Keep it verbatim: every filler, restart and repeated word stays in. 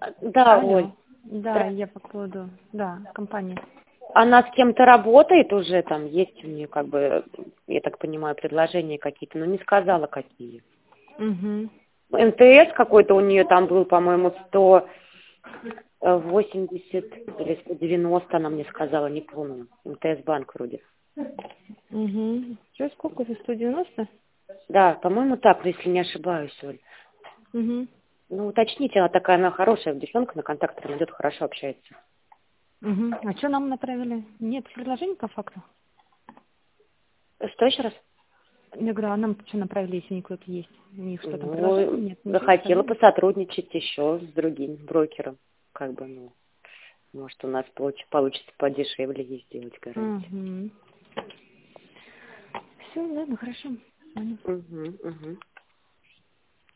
Да, Оль. Алло. Да, я по поводу, да, компании. Она с кем-то работает уже, там есть у нее, как бы, я так понимаю, предложения какие-то, но не сказала, какие. Угу. МТС какой-то у нее там был, по-моему, сто восемьдесят или сто девяносто, она мне сказала, не помню. МТС банк вроде. Угу. Что, сколько за сто девяносто? Да, по-моему, так, если не ошибаюсь, Оль. Угу. Ну, уточните, она такая, она хорошая девчонка, на контакты идет, хорошо общается. Угу. А что нам направили? Нет предложений по факту? Что еще раз? Я говорю, а нам что направили, если не кто-то есть? У них что там, предложений Ну, нет? Ничего не захотела сказали? посотрудничать еще с другим брокером. Как бы, ну, может, у нас получ- получится подешевле ей сделать гарантию. Угу. Все, ладно, хорошо. Понял. Угу, угу.